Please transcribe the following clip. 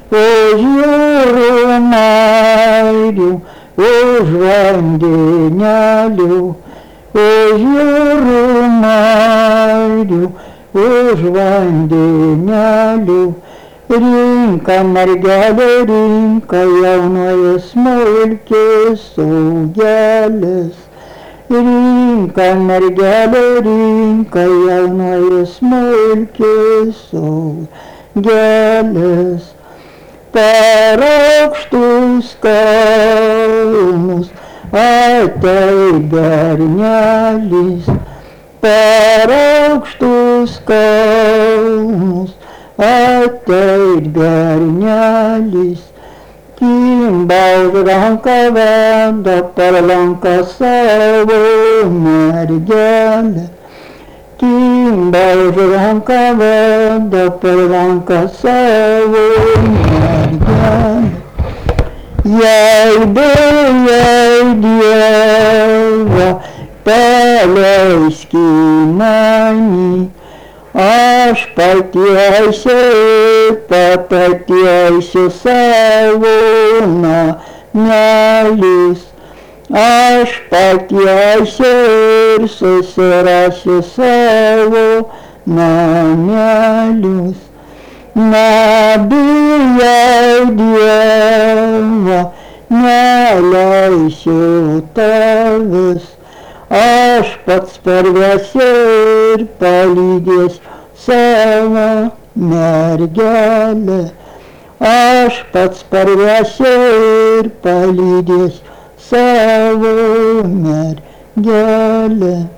už jūrų mairių, už vandenelių, už jūrų mairių, už vandenelių. Rinka, mergelė, rinka, jaunoji smulkės saugelės. Rinka, mergelė, rinka, jaunoji smulkės saugelės. Per aukštus kalnus ateit bernelis, per aukštus kalnus ateit bernelis. Kimba už ranką veda per lanką savo mergelę. Kimba už ranką veda per lanką savo mergelę. Jei Dieve, paleisk manį, aš pateisiu savo namelius. Aš pateisiu ir susirasiu savo namelius. Nebijau Dievo, neleisiu tavęs. Aš pats parvesiu ir palydėsiu savo mergelę. Aš pats parvesiu ir palydėsiu savo mergelę.